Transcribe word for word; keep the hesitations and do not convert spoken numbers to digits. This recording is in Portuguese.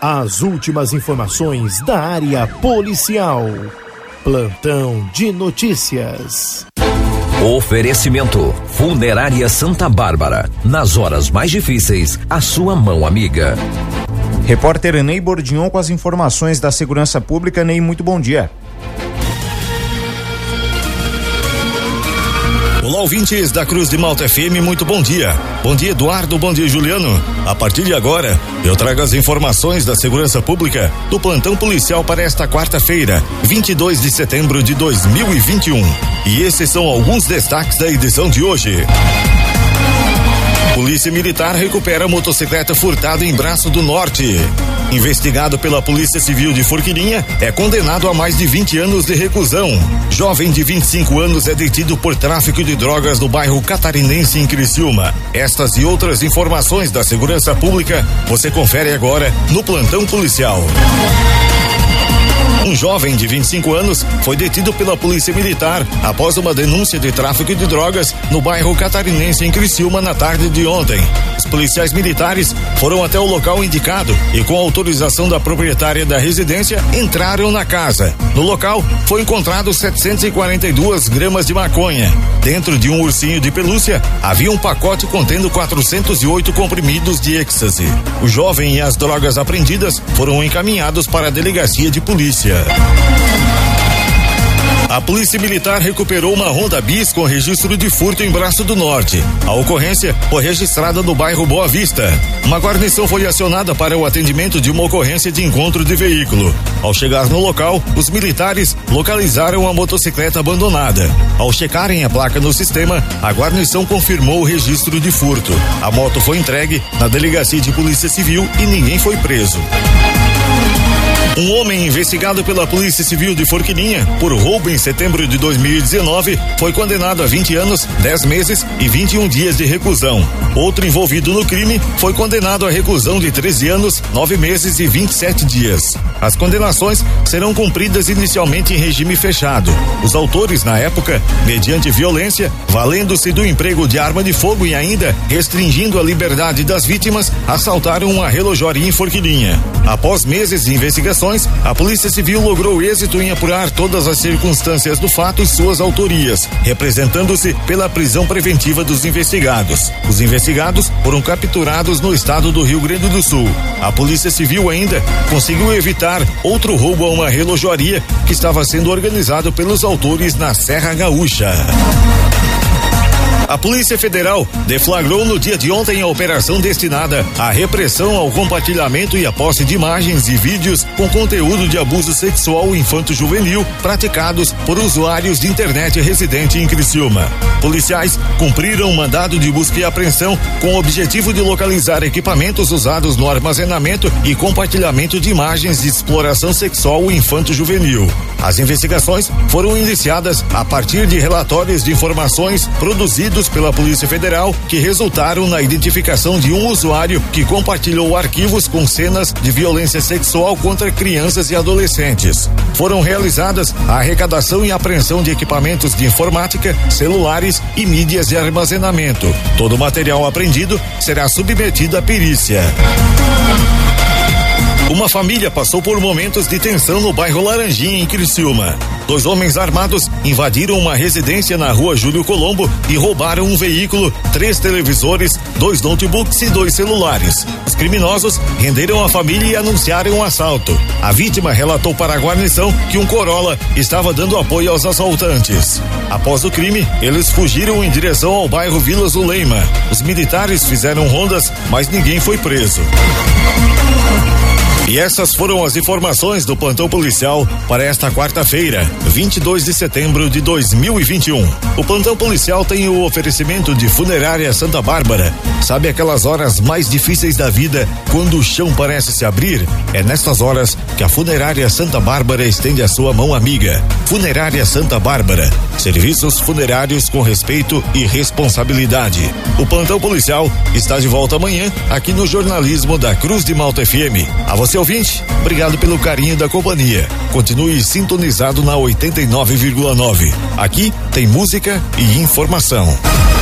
As últimas informações da área policial. Plantão de notícias. Oferecimento Funerária Santa Bárbara. Nas horas mais difíceis, a sua mão amiga. Repórter Ney Bordignon com as informações da segurança pública. Ney, muito bom dia. Olá, ouvintes da Cruz de Malta F M, muito bom dia. Bom dia, Eduardo, bom dia, Juliano. A partir de agora, eu trago as informações da segurança pública do plantão policial para esta quarta-feira, vinte e dois de setembro de dois mil e vinte e um. E esses são alguns destaques da edição de hoje. Polícia Militar recupera motocicleta furtada em Braço do Norte. Investigado pela Polícia Civil de Forquilinha, é condenado a mais de vinte anos de reclusão. Jovem de vinte e cinco anos é detido por tráfico de drogas no bairro Catarinense, em Criciúma. Estas e outras informações da segurança pública você confere agora no Plantão Policial. Um jovem de vinte e cinco anos foi detido pela Polícia Militar após uma denúncia de tráfico de drogas no bairro Catarinense, em Criciúma, na tarde de ontem. Os policiais militares foram até o local indicado e, com autorização da proprietária da residência, entraram na casa. No local foi encontrado setecentos e quarenta e duas gramas de maconha. Dentro de um ursinho de pelúcia havia um pacote contendo quatrocentos e oito comprimidos de êxtase. O jovem e as drogas apreendidas foram encaminhados para a delegacia de polícia. A Polícia Militar recuperou uma Honda Bis com registro de furto em Braço do Norte. A ocorrência foi registrada no bairro Boa Vista. Uma guarnição foi acionada para o atendimento de uma ocorrência de encontro de veículo. Ao chegar no local, os militares localizaram a motocicleta abandonada. Ao checarem a placa no sistema, a guarnição confirmou o registro de furto. A moto foi entregue na Delegacia de Polícia Civil e ninguém foi preso. Um homem investigado pela Polícia Civil de Forquilinha por roubo em setembro de dois mil e dezenove foi condenado a vinte anos, dez meses e vinte e um dias de reclusão. Outro envolvido no crime foi condenado a reclusão de treze anos, nove meses e vinte e sete dias. As condenações serão cumpridas inicialmente em regime fechado. Os autores, na época, mediante violência, valendo-se do emprego de arma de fogo e ainda restringindo a liberdade das vítimas, assaltaram uma relojoaria em Forquilinha. Após meses de investigação, a Polícia Civil logrou êxito em apurar todas as circunstâncias do fato e suas autorias, representando-se pela prisão preventiva dos investigados. Os investigados foram capturados no estado do Rio Grande do Sul. A Polícia Civil ainda conseguiu evitar outro roubo a uma relojoaria que estava sendo organizado pelos autores na Serra Gaúcha. A Polícia Federal deflagrou no dia de ontem a operação destinada à repressão ao compartilhamento e à posse de imagens e vídeos com conteúdo de abuso sexual infanto-juvenil praticados por usuários de internet residente em Criciúma. Policiais cumpriram um mandado de busca e apreensão com o objetivo de localizar equipamentos usados no armazenamento e compartilhamento de imagens de exploração sexual infanto-juvenil. As investigações foram iniciadas a partir de relatórios de informações produzidos pela Polícia Federal que resultaram na identificação de um usuário que compartilhou arquivos com cenas de violência sexual contra crianças e adolescentes. Foram realizadas a arrecadação e apreensão de equipamentos de informática, celulares e mídias de armazenamento. Todo o material apreendido será submetido à perícia. Uma família passou por momentos de tensão no bairro Laranjinha, em Criciúma. Dois homens armados invadiram uma residência na rua Júlio Colombo e roubaram um veículo, três televisores, dois notebooks e dois celulares. Os criminosos renderam a família e anunciaram um assalto. A vítima relatou para a guarnição que um Corolla estava dando apoio aos assaltantes. Após o crime, eles fugiram em direção ao bairro Vila Zuleima. Os militares fizeram rondas, mas ninguém foi preso. E essas foram as informações do plantão policial para esta quarta-feira, vinte e dois de setembro de dois mil e vinte e um. O plantão policial tem o oferecimento de Funerária Santa Bárbara. Sabe aquelas horas mais difíceis da vida, quando o chão parece se abrir? É nestas horas que a Funerária Santa Bárbara estende a sua mão amiga. Funerária Santa Bárbara. Serviços funerários com respeito e responsabilidade. O plantão policial está de volta amanhã aqui no jornalismo da Cruz de Malta F M. A você, ouvinte, obrigado pelo carinho da companhia. Continue sintonizado na oitenta e nove vírgula nove. Aqui tem música e informação.